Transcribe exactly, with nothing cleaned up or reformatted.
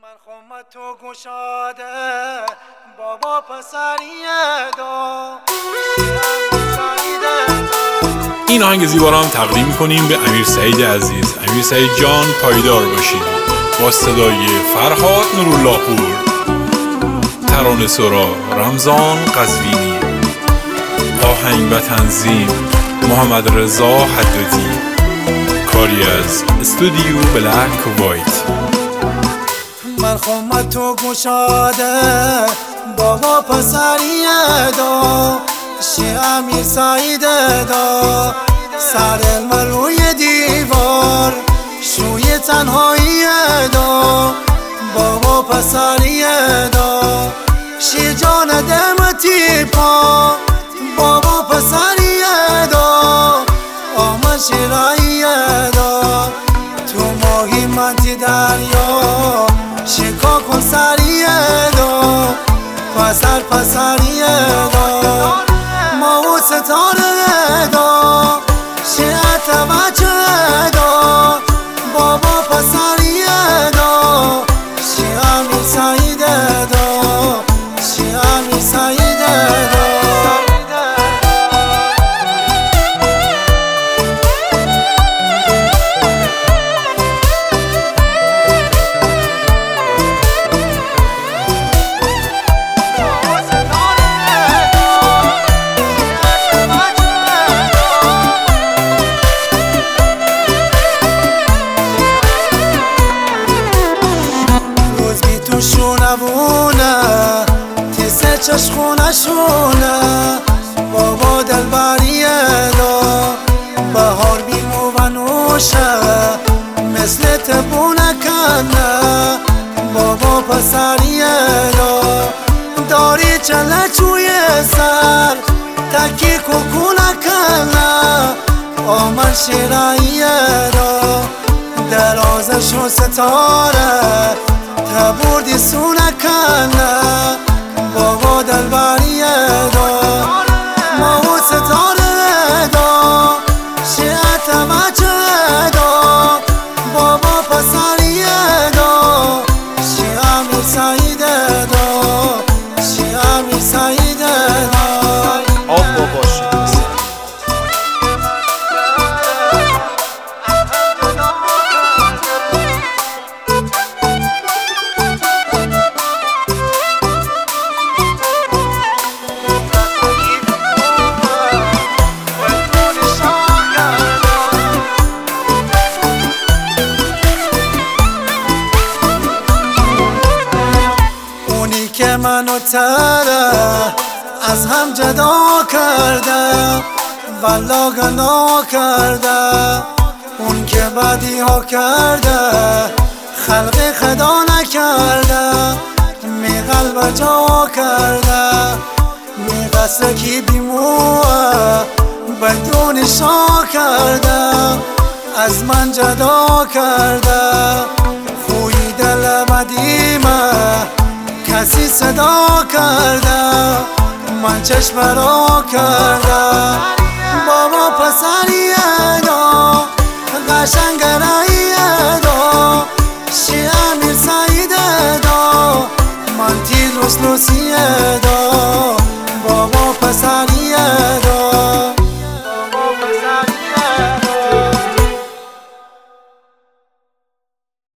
من تو گشاده بابا پسریه دا. این آهنگ زیبا را هم تقدیم می‌کنیم به امیر سعید عزیز. امیر سعید جان پایدار باشید. با صدای فرهاد نورالله پور، ترانه سرا رمضان قزوینی، آهنگ و تنظیم محمد رضا حدادی، کاری از استودیو بلک وایت. من خمت تو گشاده بابا پسریه دا، شی امیر سعید دا، سر الملوی دیوار شوی تنهایی دا، بابا پسریه دا، شی جان دمتی پا، بابا پسریه دا، آمن شیراییه دا، تو ماهی منتی دریا شکا کن سریه دا، پسر پسریه دا، ما و ستاره دا، شیعت بچه دا، بابا پسریه دا، شیع امیر سعید دا، شیع امیر سعید دا. شونبونه تیسه چشخونه شونه بابا دلبریه دا، بهار بیمو و نوشه مثل تبونه کنه، بابا پسریه دا، داری چله چوی سر تکی کوکونه کنه، آمن شیراییه دا، درازش و ستاره تبوردی سونه کنه، بابا دلبریه دا، ما و ستاره دا، شیعت بچه دا، بابا پسریه دا، شیع امیر سعید دا، شیع امیر سعید دا. آقا باشید که منو تره از هم جدا کرده، والا گنا کرده، اون که بدی ها کرده خلق خدا نکرده، می قلب جا کرده، می قصه کی بیموه بدون شا کرده، از من جدا کرده، خوی دل بدیمه کسی صدا کرده، من چشم را کرده، بابا پسریه دا، قشنگ راییه دا، شیع امیر سعید دا، من تیر رسلوسیه دا.